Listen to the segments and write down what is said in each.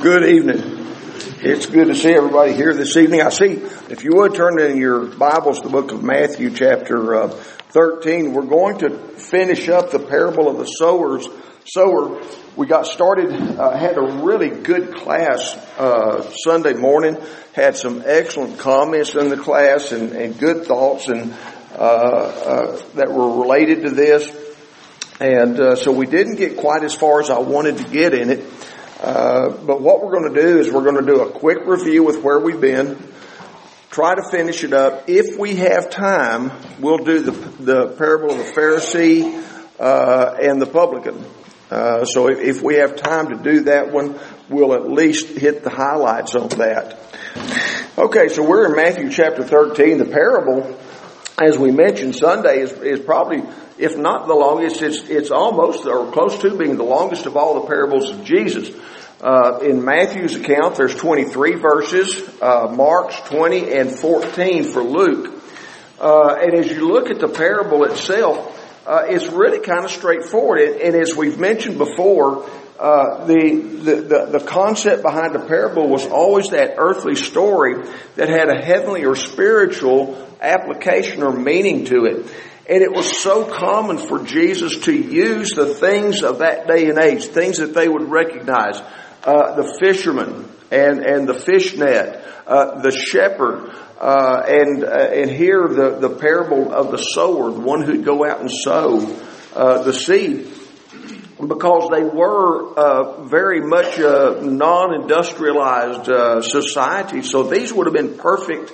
Good evening. It's good to see everybody here this evening. I see, if you would turn in your Bibles to the book of Matthew chapter 13, we're going to finish up the parable of the sower. We got started, had a really good class Sunday morning, had some excellent comments in the class and good thoughts and that were related to this. And so we didn't get quite as far as I wanted to get in it. But what we're going to do is we're going to do a quick review with where we've been, try to finish it up. If we have time, we'll do the parable of the Pharisee and the publican. So if we have time to do that one, we'll at least hit the highlights on that. Okay, so we're in Matthew chapter 13. The parable, as we mentioned Sunday, is probably, if not the longest, it's almost or close to being the longest of all the parables of Jesus. In Matthew's account, there's 23 verses, Mark's 20 and 14 for Luke. And as you look at the parable itself, it's really kind of straightforward. And as we've mentioned before, the concept behind the parable was always that earthly story that had a heavenly or spiritual application or meaning to it. And it was so common for Jesus to use the things of that day and age, things that they would recognize. The fisherman and the fish net, the shepherd, and here the parable of the sower, the one who'd go out and sow the seed, because they were very much non-industrialized society. So these would have been perfect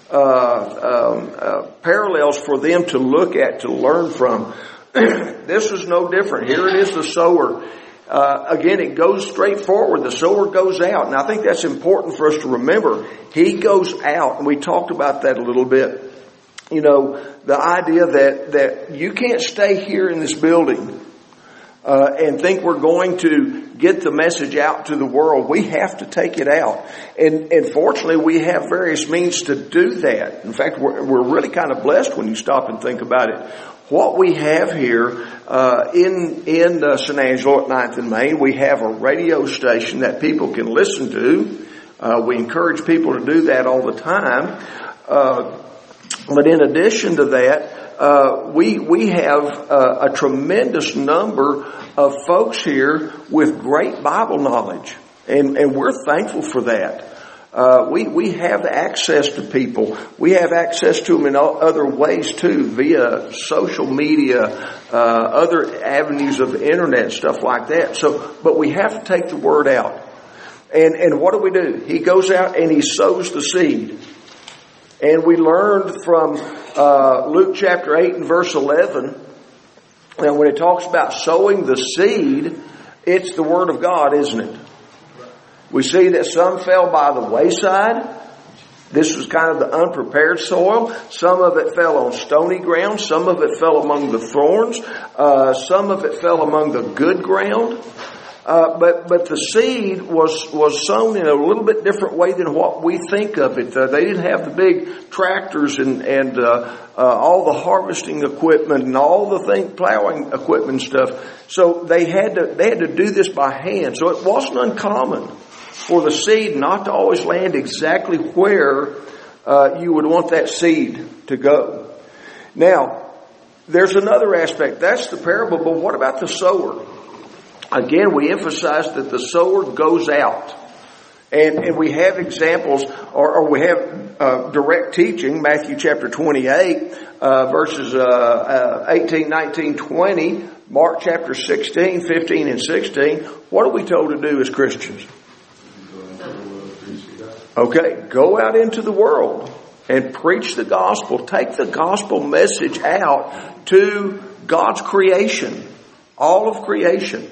parallels for them to look at, to learn from. This is no different. Here it is, the sower. Again, it goes straight forward. The sower goes out. And I think that's important for us to remember. He goes out, and we talked about that a little bit. You know, the idea that you can't stay here in this building and think we're going to get the message out to the world. We have to take it out. And fortunately, we have various means to do that. In fact, we're really kind of blessed when you stop and think about it. What we have here in San Angelo at 9th and Main, we have a radio station that people can listen to. We encourage people to do that all the time. But in addition to that, we have a tremendous number of folks here with great Bible knowledge, and we're thankful for that. We have access to people. We have access to them in other ways too, via social media, other avenues of the internet, stuff like that. So, but we have to take the word out. And what do? He goes out and he sows the seed. And we learned from Luke chapter 8 and verse 11, and when it talks about sowing the seed, it's the Word of God, isn't it? We see that some fell by the wayside. This was kind of the unprepared soil. Some of it fell on stony ground. Some of it fell among the thorns. Some of it fell among the good ground. But the seed was sown in a little bit different way than what we think of it. They didn't have the big tractors and all the harvesting equipment and all the plowing equipment and stuff. So they had to do this by hand. So it wasn't uncommon for the seed not to always land exactly where you would want that seed to go. Now, there's another aspect. That's the parable, but what about the sower? Again, we emphasize that the sower goes out. And we have examples, or we have direct teaching, Matthew chapter 28, verses 18, 19, 20, Mark chapter 16, 15, and 16. What are we told to do as Christians? Okay, go out into the world and preach the gospel. Take the gospel message out to God's creation, all of creation.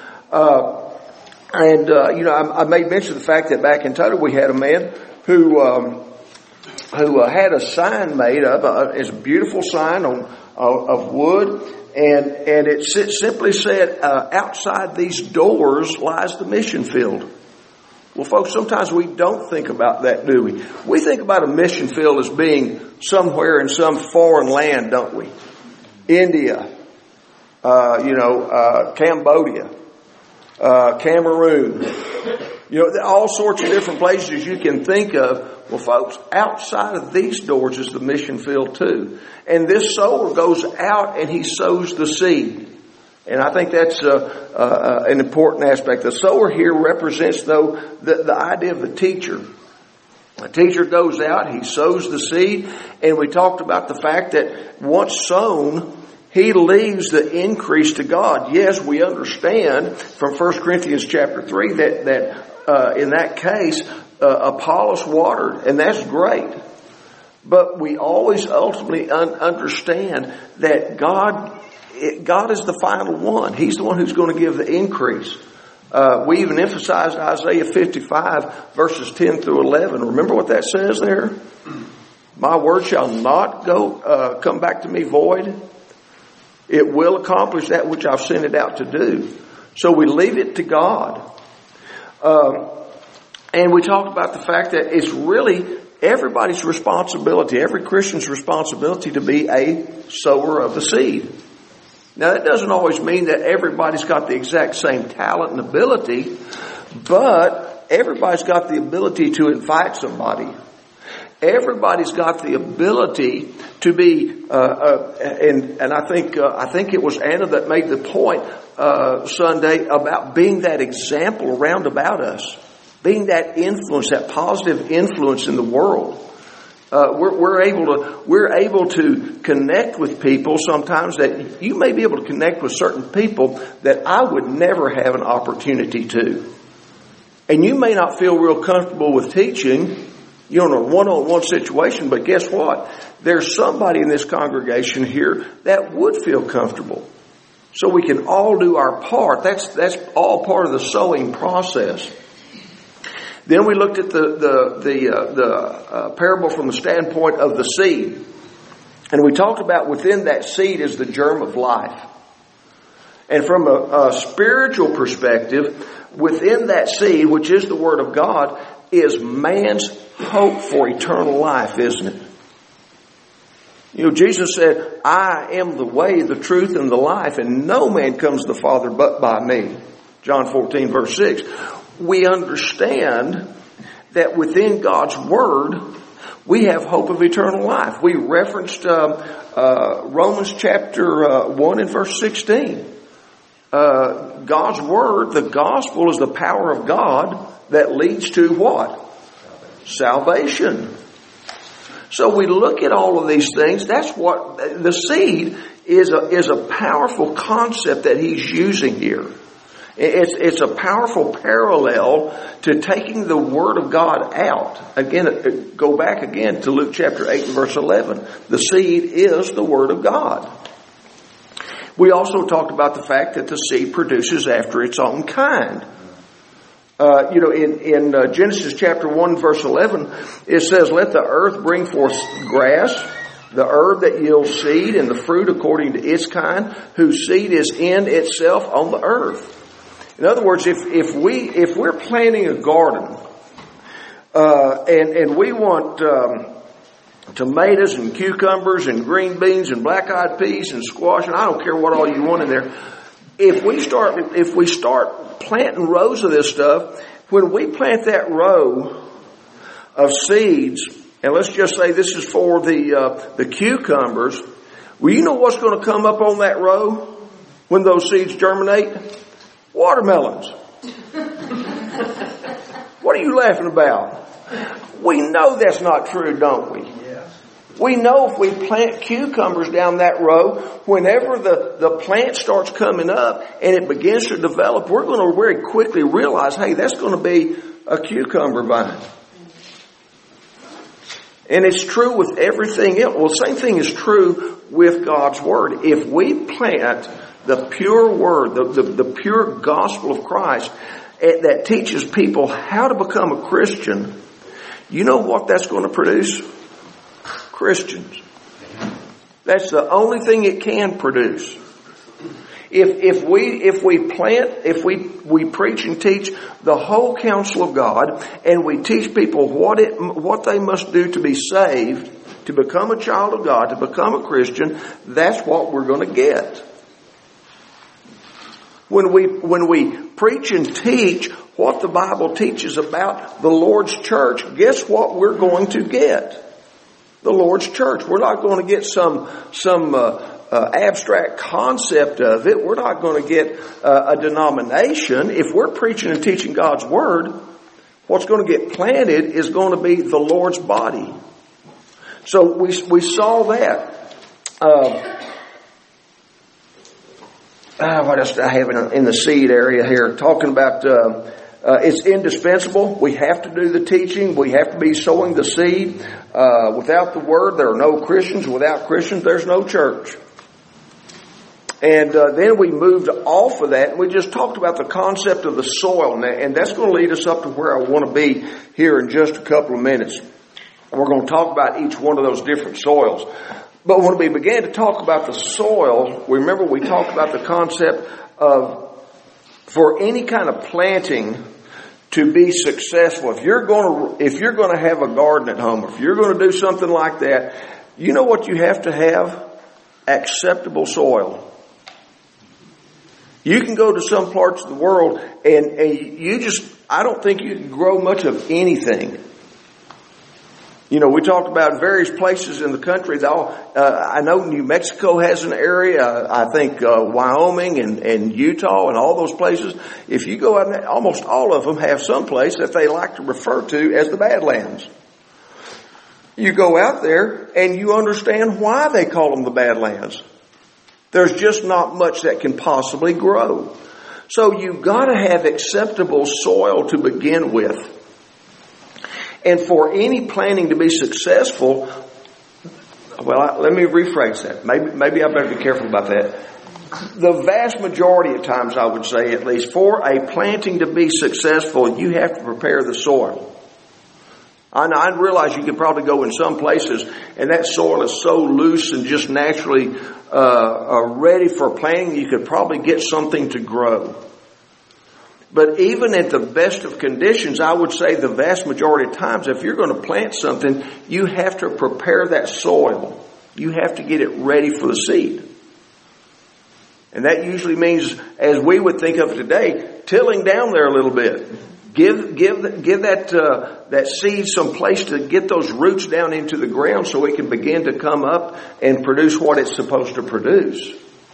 I made mention of the fact that back in Toto we had a man who had a sign made up. It's a beautiful sign of wood, and it simply said, "Outside these doors lies the mission field." Well, folks, sometimes we don't think about that, do we? We think about a mission field as being somewhere in some foreign land, don't we? India, Cambodia, Cameroon, All sorts of different places you can think of. Well, folks, outside of these doors is the mission field too. And this sower goes out and he sows the seed. And I think that's an important aspect. The sower here represents, though, the idea of the teacher. The teacher goes out, he sows the seed, and we talked about the fact that once sown, he leaves the increase to God. Yes, we understand from 1 Corinthians chapter 3 that in that case, Apollos watered, and that's great. But we always ultimately understand that God is the final one. He's the one who's going to give the increase. We even emphasized Isaiah 55 verses 10 through 11. Remember what that says there? My word shall not come back to me void. It will accomplish that which I've sent it out to do. So we leave it to God. And we talked about the fact that it's really everybody's responsibility, every Christian's responsibility to be a sower of the seed. Now, that doesn't always mean that everybody's got the exact same talent and ability, but everybody's got the ability to invite somebody. Everybody's got the ability to be, and I think it was Anna that made the point Sunday about being that example around about us, being that influence, that positive influence in the world. We're able to connect with people sometimes that you may be able to connect with certain people that I would never have an opportunity to. And you may not feel real comfortable with teaching, in a one-on-one situation, but guess what? There's somebody in this congregation here that would feel comfortable. So we can all do our part. That's all part of the sowing process. Then we looked at the parable from the standpoint of the seed. And we talked about within that seed is the germ of life. And from a spiritual perspective, within that seed, which is the Word of God, is man's hope for eternal life, isn't it? Jesus said, I am the way, the truth, and the life, and no man comes to the Father but by me. John 14, verse 6. We understand that within God's Word, we have hope of eternal life. We referenced Romans chapter 1 and verse 16. God's Word, the gospel, is the power of God that leads to what? Salvation. So we look at all of these things. That's what the seed is a powerful concept that he's using here. It's a powerful parallel to taking the Word of God out. Again, go back again to Luke chapter 8 and verse 11. The seed is the Word of God. We also talked about the fact that the seed produces after its own kind. In Genesis chapter 1 verse 11, it says, let the earth bring forth grass, the herb that yields seed, and the fruit according to its kind, whose seed is in itself on the earth. In other words, if we're planting a garden, and we want tomatoes and cucumbers and green beans and black-eyed peas and squash, and I don't care what all you want in there. If we start planting rows of this stuff, when we plant that row of seeds, and let's just say this is for the cucumbers, well, you know what's going to come up on that row when those seeds germinate? Watermelons. What are you laughing about? We know that's not true, don't we? We know if we plant cucumbers down that row, whenever the plant starts coming up and it begins to develop, we're going to very quickly realize, hey, that's going to be a cucumber vine. And it's true with everything else. Well, the same thing is true with God's Word. If we plant the pure Word, the pure gospel of Christ that teaches people how to become a Christian, you know what that's going to produce? Christians. That's the only thing it can produce. If we preach and teach the whole counsel of God, and we teach people what they must do to be saved, to become a child of God, to become a Christian, that's what we're going to get. When we preach and teach what the Bible teaches about the Lord's church, guess what we're going to get? The Lord's church. We're not going to get some abstract concept of it. We're not going to get a denomination. If we're preaching and teaching God's Word, what's going to get planted is going to be the Lord's body. So we saw that. What else do I have in the seed area here? Talking about it's indispensable. We have to do the teaching. We have to be sowing the seed. Without the Word, there are no Christians. Without Christians, there's no church. And then we moved off of that, and we just talked about the concept of the soil. And that's going to lead us up to where I want to be here in just a couple of minutes. We're going to talk about each one of those different soils. But when we began to talk about the soil, remember we talked about the concept of, for any kind of planting to be successful, if you're going to have a garden at home, or if you're going to do something like that, you know what you have to have? Acceptable soil. You can go to some parts of the world and I don't think you can grow much of anything. You know, we talked about various places in the country. I know New Mexico has an area. I think Wyoming and Utah and all those places. If you go out there, almost all of them have some place that they like to refer to as the Badlands. You go out there and you understand why they call them the Badlands. There's just not much that can possibly grow. So you've got to have acceptable soil to begin with. And for any planting to be successful, well, let me rephrase that. Maybe I better be careful about that. The vast majority of times, I would say at least, for a planting to be successful, you have to prepare the soil. I realize you could probably go in some places and that soil is so loose and just naturally ready for planting, you could probably get something to grow. But even at the best of conditions, I would say the vast majority of times, if you're going to plant something, you have to prepare that soil. You have to get it ready for the seed. And that usually means, as we would think of today, tilling down there a little bit. Give that seed some place to get those roots down into the ground so it can begin to come up and produce what it's supposed to produce.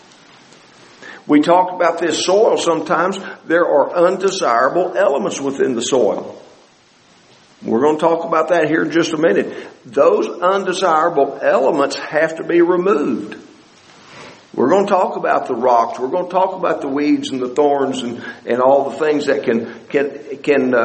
We talked about this soil sometimes. There are undesirable elements within the soil. We're going to talk about that here in just a minute. Those undesirable elements have to be removed. We're going to talk about the rocks. We're going to talk about the weeds and the thorns and all the things that can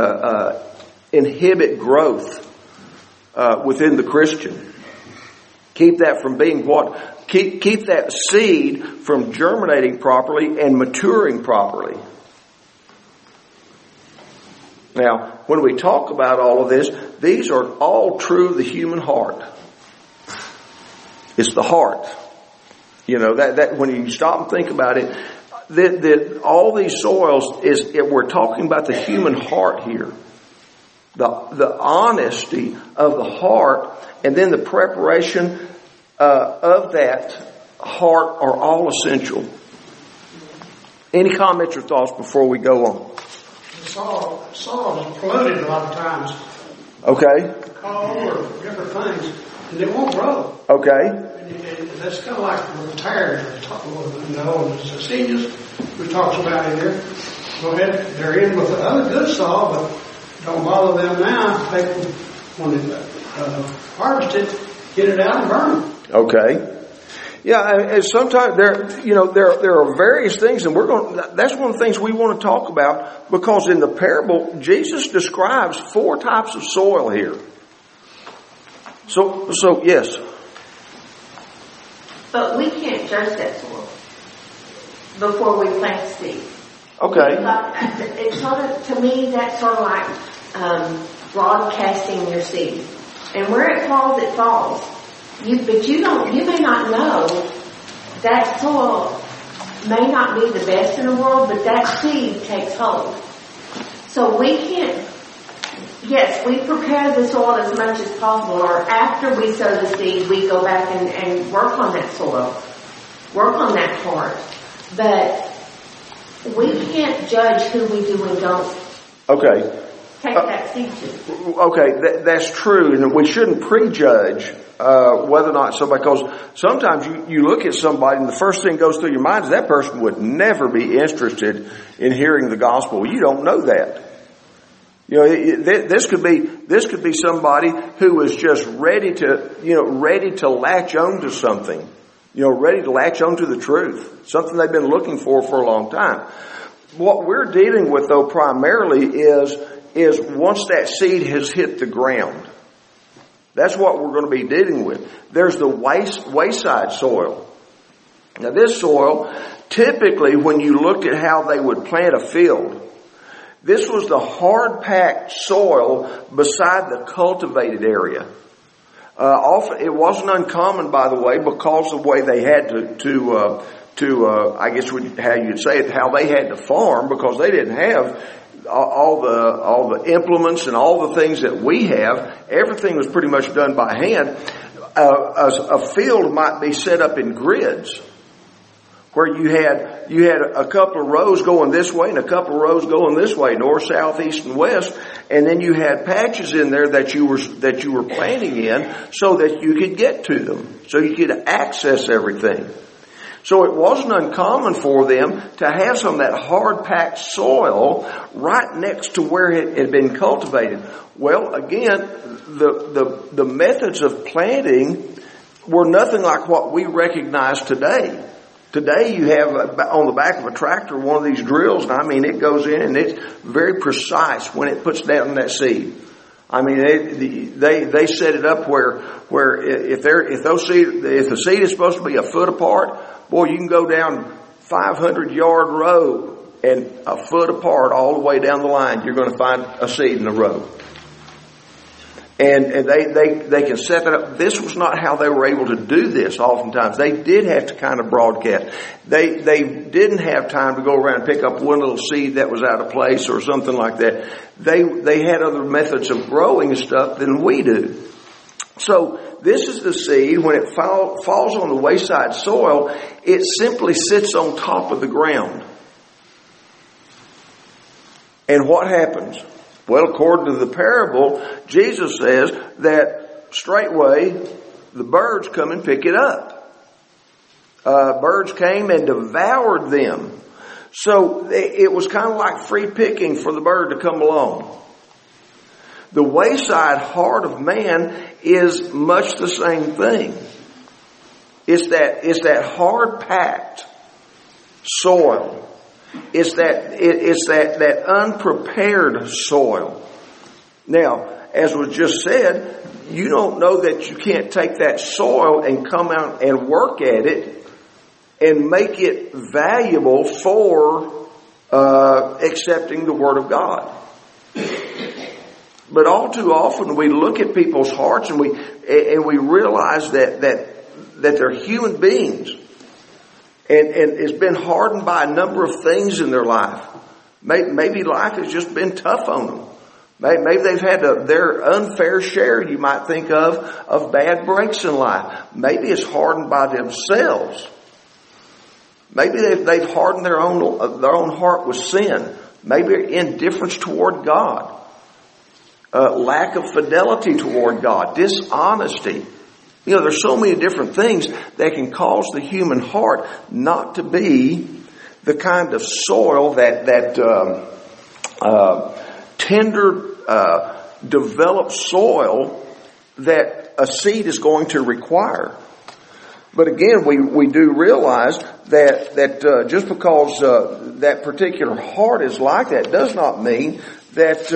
inhibit growth within the Christian. Keep that from being what? Keep that seed from germinating properly and maturing properly. Now, when we talk about all of this, these are all true of the human heart. It's the heart. You know, that when you stop and think about it, that all these soils we're talking about the human heart here. The honesty of the heart and then the preparation of that heart are all essential. Any comments or thoughts before we go on? Soil is polluted a lot of times. Okay. Coal or different things, and it won't grow. Okay. And that's kind of like the tares we talk about, and the seeds we talked about in there. Go ahead, they're in with the other good soil, but don't bother them now. Take them when they harvest it, get it out and burn them. Okay. Yeah, and sometimes there are various things, and that's one of the things we want to talk about, because in the parable, Jesus describes 4 types of soil here. So yes. But we can't judge that soil before we plant seed. Okay. It's sort of, to me, that's sort of like broadcasting your seed. And where it falls. You may not know that soil may not be the best in the world, but that seed takes hold. So we can't, yes, we prepare the soil as much as possible, or after we sow the seed, we go back and work on that soil, work on that part. But we can't judge who we do and don't Okay. take that seed to. Okay, that's true, and we shouldn't prejudge whether or not somebody, because sometimes you look at somebody and the first thing goes through your mind is that person would never be interested in hearing the gospel. You don't know that. You know, this could be somebody who is just ready to latch on to something, ready to latch on to the truth, something they've been looking for a long time. What we're dealing with, though, primarily is once that seed has hit the ground. That's what we're going to be dealing with. There's the wayside soil. Now, this soil, typically, when you looked at how they would plant a field, this was the hard-packed soil beside the cultivated area. Often, it wasn't uncommon, by the way, because of the way they had I guess how you'd say it, how they had to farm, because they didn't have all the implements and all the things that we have. Everything was pretty much done by hand. A field might be set up in grids, where you had a couple of rows going this way and a couple of rows going this way, north, south, east, and west, and then you had patches in there that you were planting in so that you could get to them, so you could access everything. So it wasn't uncommon for them to have some of that hard-packed soil right next to where it had been cultivated. Well, again, the methods of planting were nothing like what we recognize today. Today you have on the back of a tractor one of these drills, and I mean it goes in and it's very precise when it puts down that seed. I mean they set it up where if the seed is supposed to be a foot apart, boy, you can go down 500-yard row and a foot apart all the way down the line, you're going to find a seed in the row. And they can set that up. This was not how they were able to do this oftentimes. They did have to kind of broadcast. They didn't have time to go around and pick up one little seed that was out of place or something like that. They had other methods of growing stuff than we do. So this is the seed. When it falls on the wayside soil, it simply sits on top of the ground. And what happens? Well, according to the parable, Jesus says that straightway the birds come and pick it up. Birds came and devoured them. So it was kind of like free picking for the bird to come along. The wayside heart of man is much the same thing. It's that hard-packed soil. It's that unprepared soil. Now, as was just said, you don't know that you can't take that soil and come out and work at it and make it valuable for accepting the Word of God. But all too often we look at people's hearts and we realize that they're human beings. And it's been hardened by a number of things in their life. Maybe life has just been tough on them. Maybe they've had their unfair share, you might think of bad breaks in life. Maybe it's hardened by themselves. Maybe they've hardened their own heart with sin. Maybe indifference toward God. Lack of fidelity toward God. Dishonesty. There's so many different things that can cause the human heart not to be the kind of soil that tender, developed soil that a seed is going to require. But again, we do realize that just because that particular heart is like that does not mean that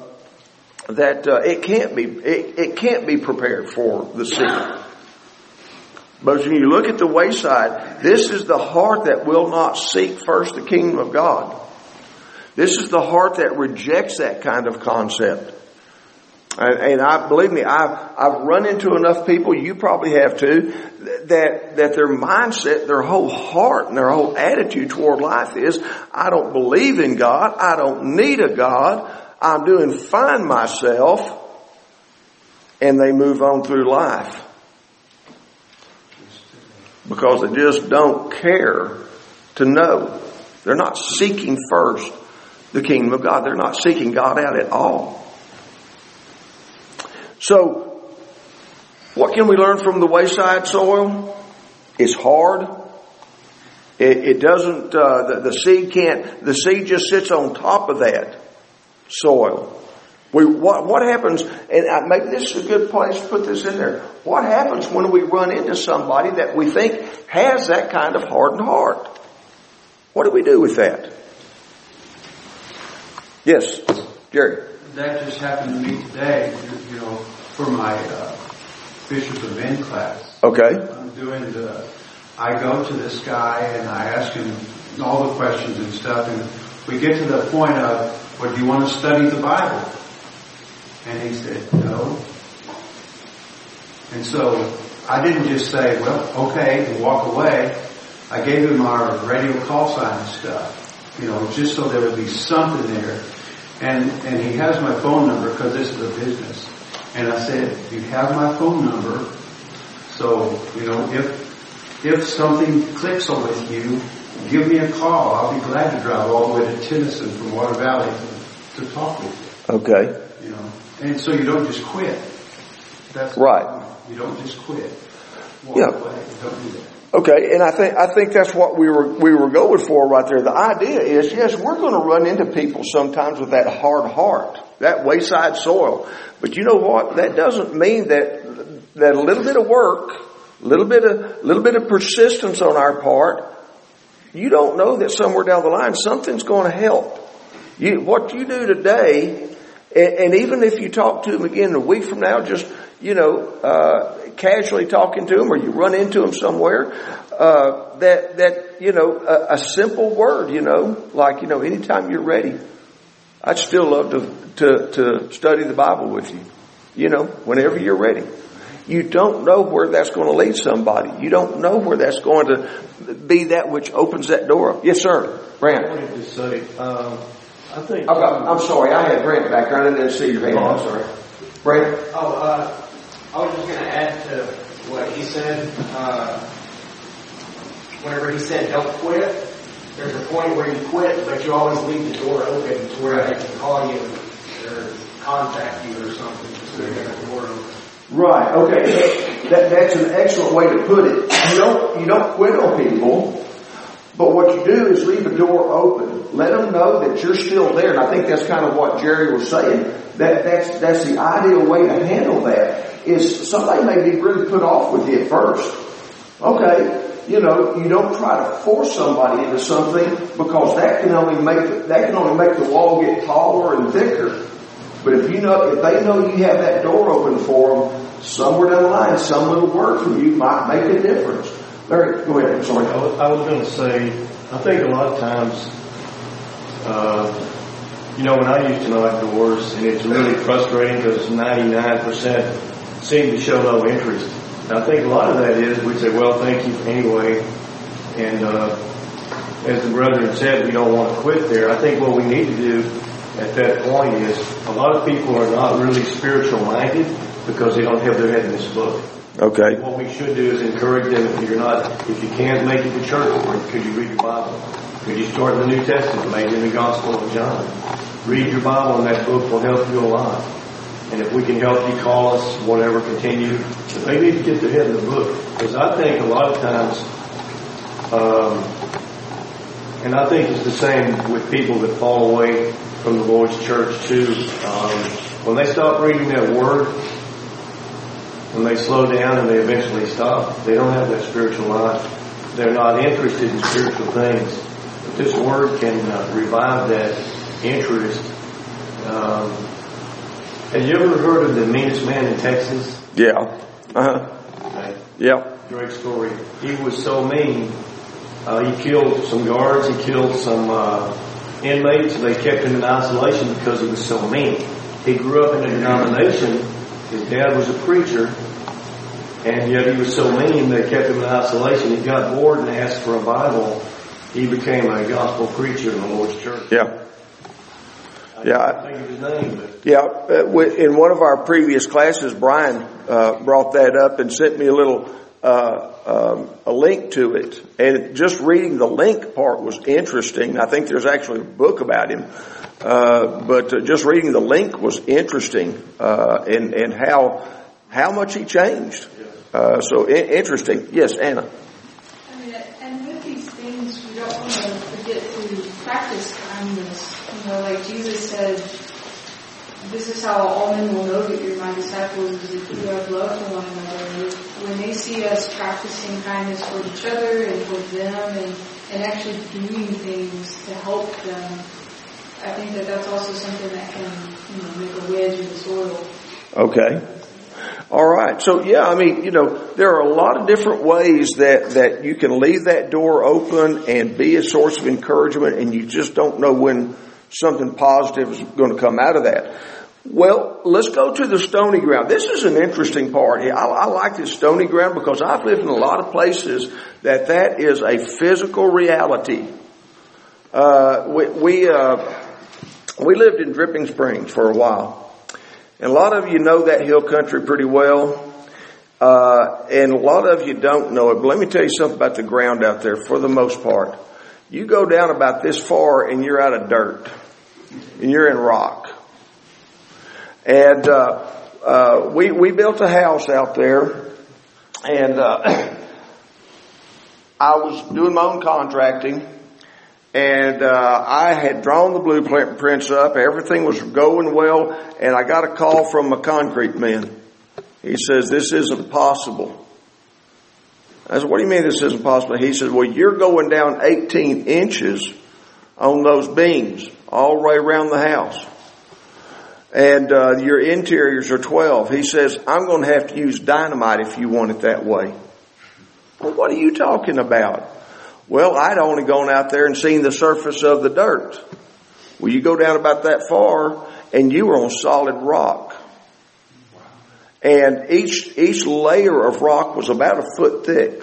it can't be prepared for the seed. But when you look at the wayside, this is the heart that will not seek first the kingdom of God. This is the heart that rejects that kind of concept. And believe me, I've run into enough people, you probably have too, that their mindset, their whole heart and their whole attitude toward life is, I don't believe in God, I don't need a God, I'm doing fine myself, and they move on through life. Because they just don't care to know They're not seeking first the kingdom of God. They're not seeking God out at all. So, what can we learn from the wayside soil? It's hard. It doesn't, the seed just sits on top of that soil. What happens, and maybe this is a good place to put this in there. What happens when we run into somebody that we think has that kind of hardened heart? What do we do with that? Yes, Jerry. That just happened to me today, for my Bishops of Men class. Okay. I go to this guy and I ask him all the questions and stuff, and we get to the point of, well, do you want to study the Bible? And he said, no. And so I didn't just say, well, okay, and walk away. I gave him our radio call sign and stuff, just so there would be something there. And he has my phone number because this is a business. And I said, you have my phone number. So, if something clicks with you, give me a call. I'll be glad to drive all the way to Tennyson from Water Valley to talk with you. Okay. And so you don't just quit. That's right. You don't just quit. Walk away. Don't do that. Okay, and I think that's what we were going for right there. The idea is, yes, we're going to run into people sometimes with that hard heart, that wayside soil. But you know what? That doesn't mean that a little bit of work, a little bit of persistence on our part, you don't know that somewhere down the line something's going to help. What you do today, and even if you talk to them again a week from now, just casually talking to them, or you run into them somewhere, a simple word, like anytime you're ready, I'd still love to study the Bible with you. Whenever you're ready. You don't know where that's going to lead somebody. You don't know where that's going to be that which opens that door up. Yes, sir. Brant. I wanted to say, I think... I'm sorry, I had Brant back there. I didn't see your hand. I'm sorry. Brant? I was just going to add to what he said. Whenever he said don't quit, there's a point where you quit, but you always leave the door open to where they can call you or contact you or something. So they got the door open. Right. Okay. That's an excellent way to put it. You don't quit on people, but what you do is leave the door open. Let them know that you're still there. And I think that's kind of what Jerry was saying. That's the ideal way to handle that. Is somebody may be really put off with you at first. Okay. You don't try to force somebody into something, because that can only make the wall get taller and thicker. But if they know you have that door open for them, somewhere down the line, some little word from you might make a difference. Larry, go ahead. I'm sorry. I was going to say, I think a lot of times, when I used to knock doors, and it's really frustrating because 99% seem to show no interest. And I think a lot of that is we say, well, thank you anyway. And as the brethren said, we don't want to quit there. I think what we need to do at that point is, a lot of people are not really spiritual minded because they don't have their head in this book. Okay. What we should do is encourage them, if you can't make it to church, could you read your Bible? Could you start in the New Testament, maybe in the Gospel of John? Read your Bible, and that book will help you a lot. And if we can help you, call us, whatever, continue. But they need to get their head in the book. Because I think a lot of times, and I think it's the same with people that fall away from the Lord's church too. When they stop reading that word, when they slow down and they eventually stop, they don't have that spiritual life. They're not interested in spiritual things. But this word can revive that interest. Have you ever heard of the meanest man in Texas? Yeah. Uh-huh. Okay. Yeah. Great story. He was so mean. He killed some guards. He killed some inmates. They kept him in isolation because he was so mean. He grew up in a denomination. His dad was a preacher. And yet he was so mean they kept him in isolation. He got bored and asked for a Bible. He became a gospel preacher in the Lord's church. Yeah. I can't think of his name, but... Yeah, in one of our previous classes, Brian brought that up and sent me a little a link to it. And just reading the link part was interesting. I think there's actually a book about him. But just reading the link was interesting, and how much he changed. So interesting. Yes, Anna. I mean, and with these things, we don't want to forget to practice kindness. Like Jesus said, this is how all men will know that you're my disciples, is if you have love for one another. When they see us practicing kindness for each other and for them, and actually doing things to help them, I think that that's also something that can, make a wedge in the soil. Okay. All right. So yeah, I mean, there are a lot of different ways that you can leave that door open and be a source of encouragement, and you just don't know when something positive is going to come out of that. Well, let's go to the stony ground. This is an interesting part. I like this stony ground because I've lived in a lot of places that is a physical reality. We lived in Dripping Springs for a while. And a lot of you know that hill country pretty well. And a lot of you don't know it. But let me tell you something about the ground out there for the most part. You go down about this far and you're out of dirt. And you're in rock. And we built a house out there. And I was doing my own contracting. And I had drawn the blueprints up. Everything was going well. And I got a call from a concrete man. He says, "This isn't possible." I said, "What do you mean this isn't possible?" He said, "Well, you're going down 18 inches on those beams all the way around the house. And your interiors are 12. He says, "I'm going to have to use dynamite if you want it that way." Well, what are you talking about? Well, I'd only gone out there and seen the surface of the dirt. Well, you go down about that far and you were on solid rock. And each layer of rock was about a foot thick.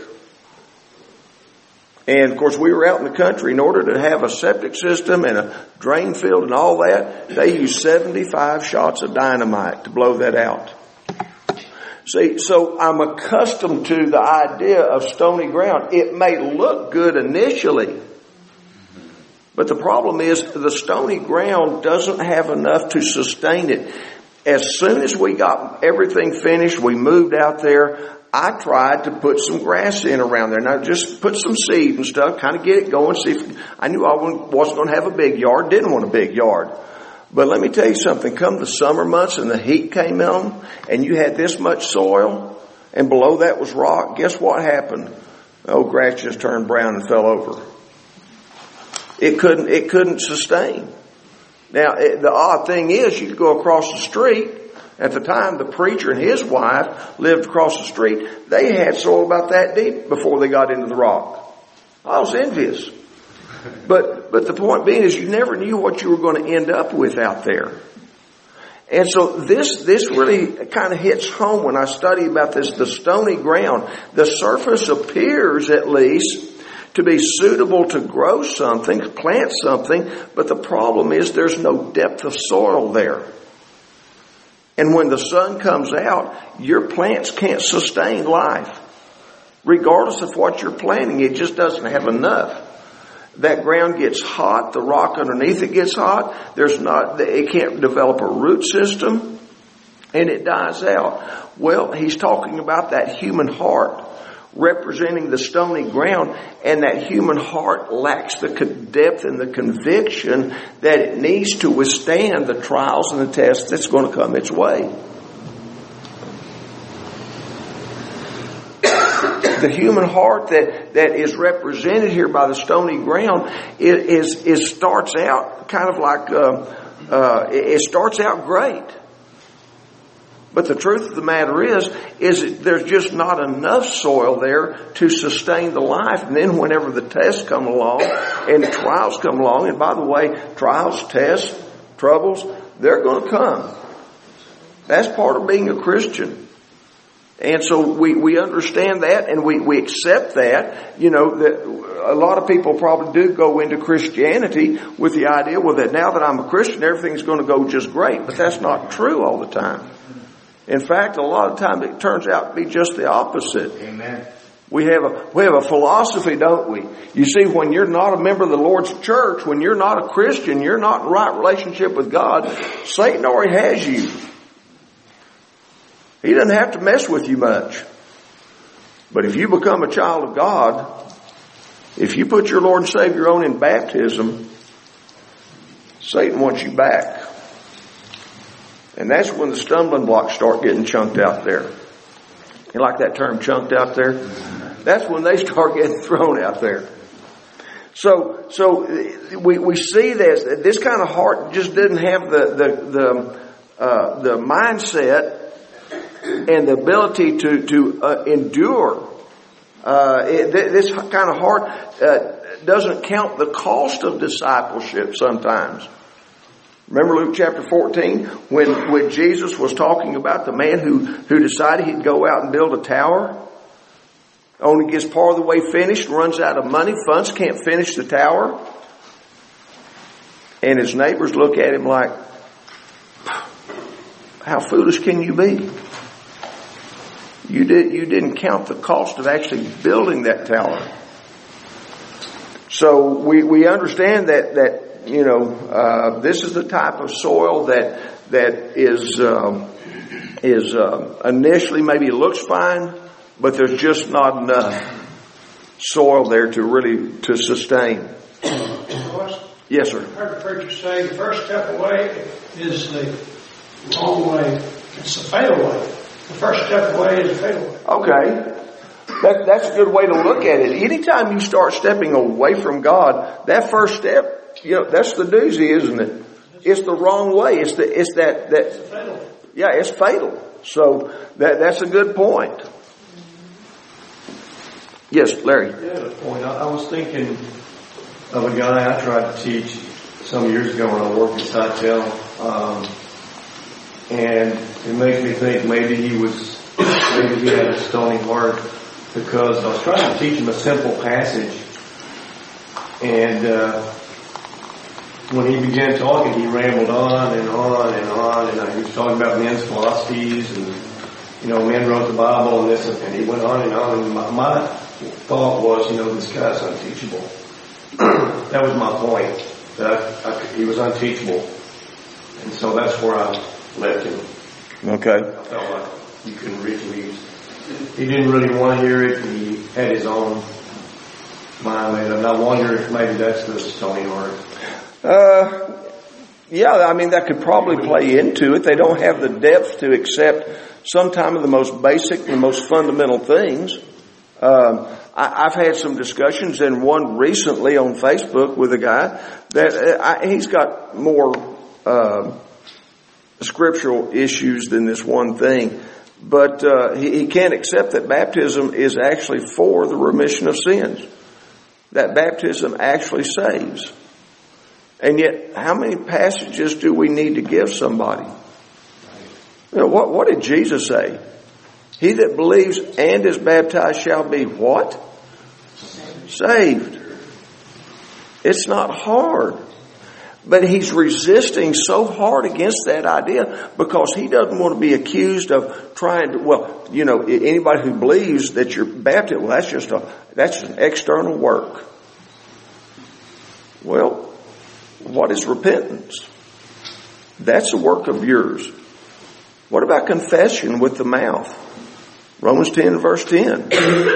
And of course we were out in the country. In order to have a septic system and a drain field and all that, they used 75 shots of dynamite to blow that out. See, so I'm accustomed to the idea of stony ground. It may look good initially, but the problem is the stony ground doesn't have enough to sustain it. As soon as we got everything finished, we moved out there. I tried to put some grass in around there. Now, just put some seed and stuff, kind of get it going. See if I knew I wasn't going to have a big yard, didn't want a big yard. But let me tell you something, come the summer months and the heat came on and you had this much soil and below that was rock, guess what happened? Oh, grass just turned brown and fell over. It couldn't sustain. Now, the odd thing is you could go across the street. At the time, the preacher and his wife lived across the street. They had soil about that deep before they got into the rock. I was envious. But the point being is you never knew what you were going to end up with out there. And so this really kind of hits home when I study about this, the stony ground. The surface appears at least to be suitable to grow something, plant something, but the problem is there's no depth of soil there. And when the sun comes out, your plants can't sustain life. Regardless of what you're planting, it just doesn't have enough. That ground gets hot, the rock underneath it gets hot, it can't develop a root system, and it dies out. Well, he's talking about that human heart representing the stony ground, and that human heart lacks the depth and the conviction that it needs to withstand the trials and the tests that's going to come its way. The human heart that is represented here by the stony ground is starts out kind of like it starts out great. But the truth of the matter is that there's just not enough soil there to sustain the life. And then whenever the tests come along and the trials come along, and by the way, trials, tests, troubles, they're going to come. That's part of being a Christian. And so we understand that and we accept that. You know, that a lot of people probably do go into Christianity with the idea, well, that now that I'm a Christian, everything's going to go just great. But that's not true all the time. In fact, a lot of times it turns out to be just the opposite. Amen. We have a philosophy, don't we? You see, when you're not a member of the Lord's church, when you're not a Christian, you're not in right relationship with God, Satan already has you. He doesn't have to mess with you much. But if you become a child of God, if you put your Lord and Savior on in baptism, Satan wants you back. And that's when the stumbling blocks start getting chunked out there. You like that term, chunked out there? That's when they start getting thrown out there. So we see this kind of heart just didn't have the mindset and the ability to endure. This kind of heart doesn't count the cost of discipleship sometimes. Remember Luke chapter 14 when Jesus was talking about the man who decided he'd go out and build a tower, only gets part of the way finished, runs out of money, funds, can't finish the tower, and his neighbors look at him like, how foolish can you be? You didn't count the cost of actually building that tower. So we understand that this is the type of soil that is initially maybe looks fine, but there's just not enough soil there to sustain. Yes, sir. I heard the preacher say the first step away is the wrong way. It's the fatal way. The first step away is the fatal way. Okay. That's a good way to look at it. Anytime you start stepping away from God, that first step, that's the doozy, isn't it? It's the wrong way. It's fatal. Yeah, it's fatal. So that's a good point. Yes, Larry. Yeah, a point. I was thinking of a guy I tried to teach some years ago when I worked at Sitel, and it makes me think maybe he had a stony heart, because I was trying to teach him a simple passage, and when he began talking, he rambled on and on and on, and he was talking about men's philosophies, and men wrote the Bible and this, and he went on and on, and my thought was, this guy's unteachable. That was my point, that he was unteachable, and so that's where I left him. Okay. I felt like you couldn't reach him. He didn't really want to hear it, and he had his own mind made up. And I wonder if maybe that's the stony heart. Yeah, that could probably play into it. They don't have the depth to accept sometimes the most basic and the most fundamental things. I've had some discussions, and one recently on Facebook with a guy that he's got more scriptural issues than this one thing. But he can't accept that baptism is actually for the remission of sins. That baptism actually saves. And yet, how many passages do we need to give somebody? What did Jesus say? He that believes and is baptized shall be what? Saved. It's not hard. But he's resisting so hard against that idea because he doesn't want to be accused of trying to, anybody who believes that you're baptized, that's an external work. Well, what is repentance? That's a work of yours. What about confession with the mouth? Romans 10 verse 10.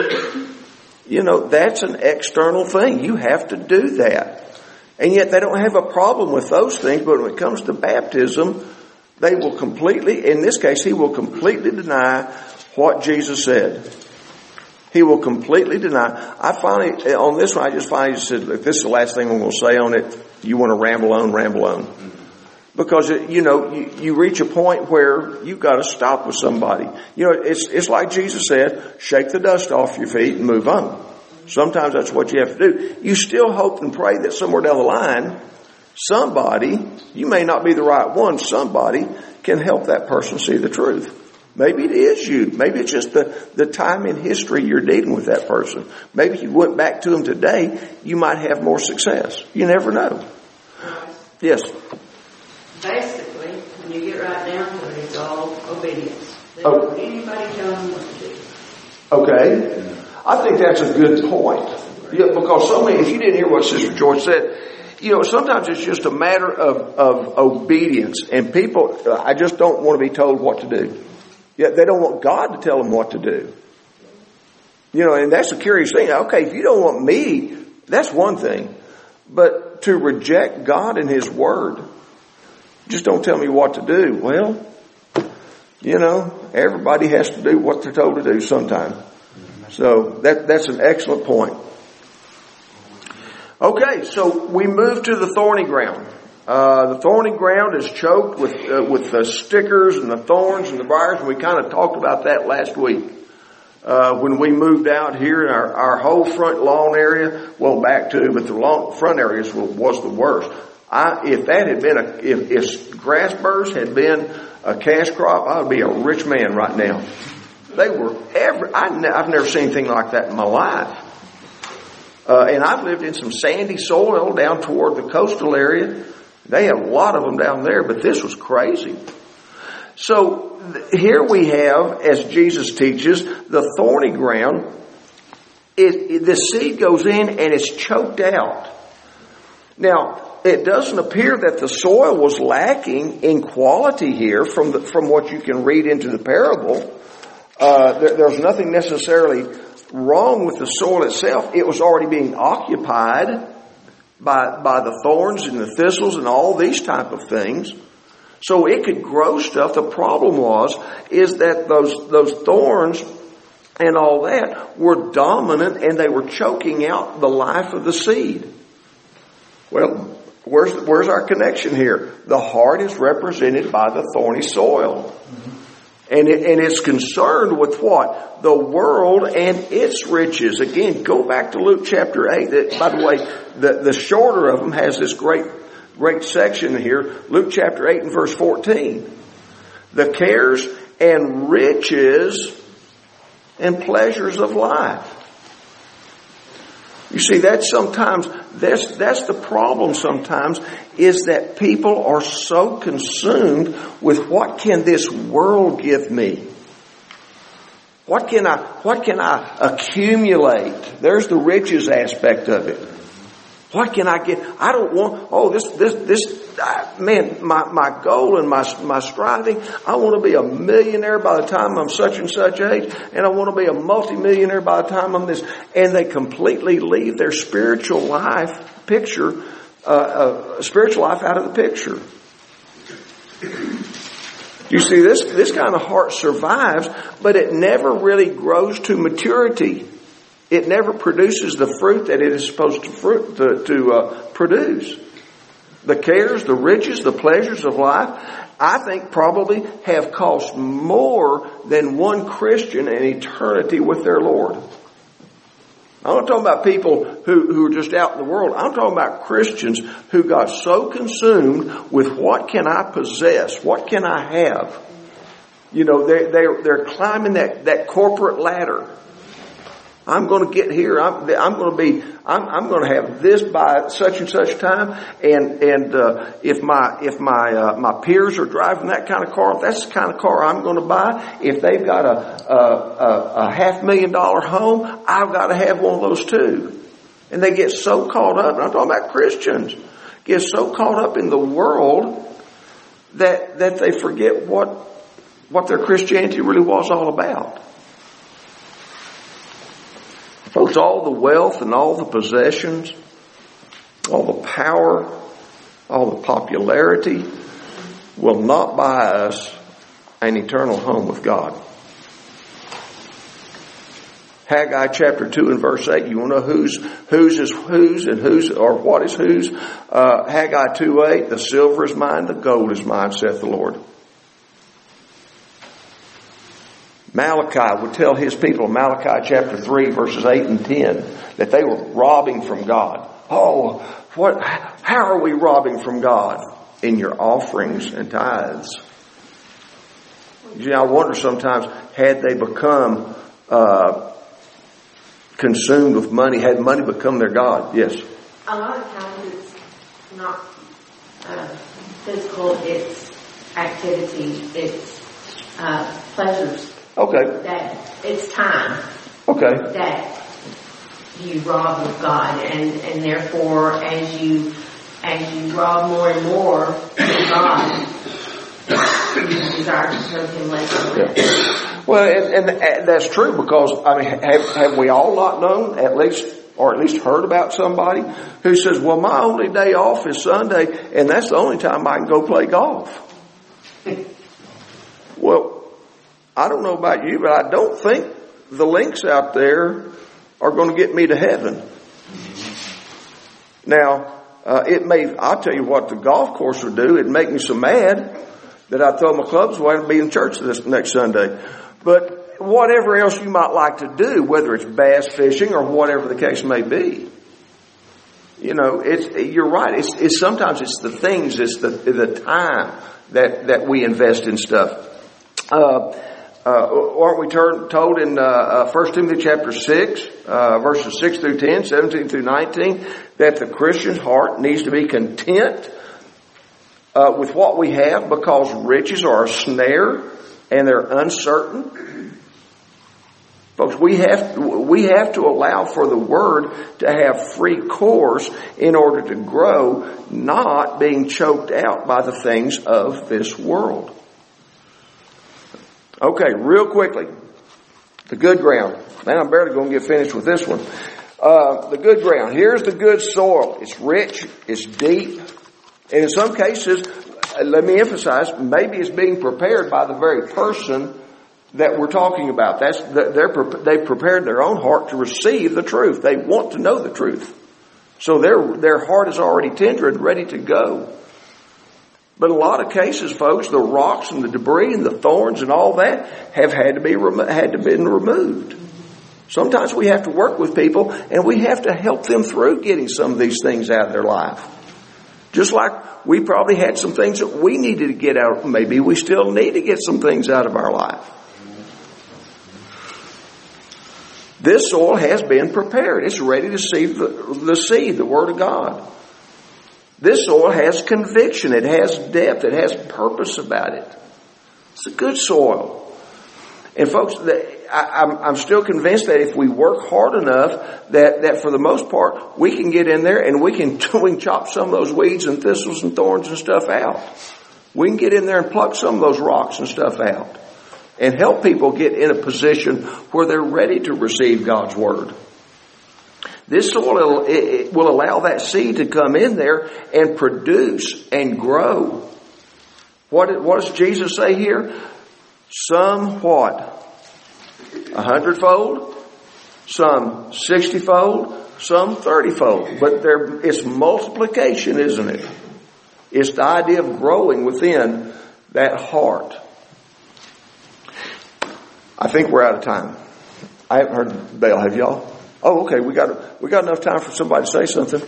That's an external thing. You have to do that. And yet they don't have a problem with those things, but when it comes to baptism, they will completely, in this case, he will completely deny what Jesus said. He will completely deny. On this one, I just finally said, look, this is the last thing I'm going to say on it. You want to ramble on. Because, you reach a point where you've got to stop with somebody. It's like Jesus said, shake the dust off your feet and move on. Sometimes that's what you have to do. You still hope and pray that somewhere down the line, somebody, you may not be the right one, somebody can help that person see the truth. Maybe it is you. Maybe it's just the time in history you're dealing with that person. Maybe if you went back to them today, you might have more success. You never know. Yes? Basically, when you get right down to it, it's all obedience. They don't want anybody telling them what to do. Okay. I think that's a good point. Yeah, because so many, if you didn't hear what Sister George said, sometimes it's just a matter of obedience. And people, I just don't want to be told what to do. Yeah, they don't want God to tell them what to do. And that's a curious thing. Okay, if you don't want me, that's one thing. But to reject God and His Word, just don't tell me what to do. Well, everybody has to do what they're told to do sometime. So that's an excellent point. Okay, so we move to the thorny ground. The thorny ground is choked with the stickers and the thorns and the briars, and we kind of talked about that last week. When we moved out here in our whole front lawn area, but the front areas was the worst. If grass burrs had been a cash crop, I would be a rich man right now. They were I've never seen anything like that in my life. And I've lived in some sandy soil down toward the coastal area. They have a lot of them down there, but this was crazy. So here we have, as Jesus teaches, the thorny ground. The seed goes in and it's choked out. Now, it doesn't appear that the soil was lacking in quality here from what you can read into the parable. There's nothing necessarily wrong with the soil itself. It was already being occupied by the thorns and the thistles and all these type of things. So it could grow stuff. The problem is that those thorns and all that were dominant and they were choking out the life of the seed. Well, where's our connection here? The heart is represented by the thorny soil. And it's concerned with what? The world and its riches. Again, go back to Luke chapter 8. By the way, the shorter of them has this great section here. Luke chapter 8 and verse 14. The cares and riches and pleasures of life. You see, that's the problem sometimes, is that people are so consumed with what can this world give me? What can I accumulate? There's the riches aspect of it. What can I get? I don't want, my goal and my striving, I want to be a millionaire by the time I'm such and such age, and I want to be a multimillionaire by the time I'm this. And they completely leave their spiritual life out of the picture. You see, this kind of heart survives, but it never really grows to maturity. It never produces the fruit that it is supposed to produce. The cares, the riches, the pleasures of life, I think probably have cost more than one Christian in eternity with their Lord. I'm not talking about people who are just out in the world. I'm talking about Christians who got so consumed with what can I possess? What can I have? They're climbing that corporate ladder. I'm going to get here. I'm going to have this by such and such time. And if my peers are driving that kind of car, that's the kind of car I'm going to buy. If they've got a $500,000 home, I've got to have one of those too. And they get so caught up. And I'm talking about Christians, get so caught up in the world that they forget what their Christianity really was all about. Folks, all the wealth and all the possessions, all the power, all the popularity will not buy us an eternal home with God. Haggai chapter 2 and verse 8. You want to know whose is whose and whose or what is whose? Haggai 2:8. The silver is mine, the gold is mine, saith the Lord. Malachi would tell his people, Malachi chapter 3 verses 8 and 10, that they were robbing from God. Oh, how are we robbing from God? In your offerings and tithes. I wonder sometimes, had they become consumed with money, had money become their God? Yes. A lot of times it's not physical, it's activity, it's pleasures. Okay. That it's time. Okay. that you rob of God, and therefore as you rob more and more of God, you desire to serve Him less and less. Yeah. Well, and that's true, because I mean, have we all not known at least heard about somebody who says, "Well, my only day off is Sunday, and that's the only time I can go play golf." Well, I don't know about you, but I don't think the links out there are going to get me to heaven. Now, I'll tell you what the golf course would do. It'd make me so mad that I throw my clubs away and be in church this next Sunday. But whatever else you might like to do, whether it's bass fishing or whatever the case may be, you know, you're right. It's sometimes it's the things, it's the time that we invest in stuff. Aren't we told in 1 Timothy chapter 6, verses 6 through 10, 17 through 19, that the Christian's heart needs to be content with what we have, because riches are a snare and they're uncertain. Folks, we have to allow for the Word to have free course in order to grow, not being choked out by the things of this world. Okay, real quickly, the good ground. Man, I'm barely going to get finished with this one. The good ground. Here's the good soil. It's rich, it's deep, and in some cases, let me emphasize, maybe it's being prepared by the very person that we're talking about. They've prepared their own heart to receive the truth. They want to know the truth. So their heart is already tender and ready to go. But in a lot of cases, folks, the rocks and the debris and the thorns and all that have had to be removed. Sometimes we have to work with people, and we have to help them through getting some of these things out of their life. Just like we probably had some things that we needed to get out. Maybe we still need to get some things out of our life. This soil has been prepared. It's ready to receive the seed, the Word of God. This soil has conviction. It has depth. It has purpose about it. It's a good soil. And folks, I'm still convinced that if we work hard enough, that for the most part, we can get in there and we can chop some of those weeds and thistles and thorns and stuff out. We can get in there and pluck some of those rocks and stuff out and help people get in a position where they're ready to receive God's Word. This soil will allow that seed to come in there and produce and grow. What does Jesus say here? Some what? 100-fold, some 60-fold, some 30-fold. But it's multiplication, isn't it? It's the idea of growing within that heart. I think we're out of time. I haven't heard the bell, have y'all? Oh, okay. We got enough time for somebody to say something.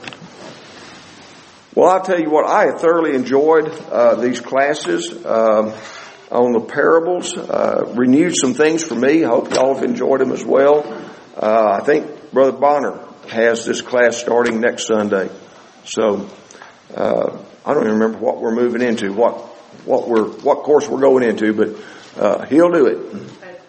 Well, I'll tell you what. I have thoroughly enjoyed these classes on the parables. Renewed some things for me. I hope y'all have enjoyed them as well. I think Brother Bonner has this class starting next Sunday. So I don't even remember what we're moving into, what course we're going into, but he'll do it.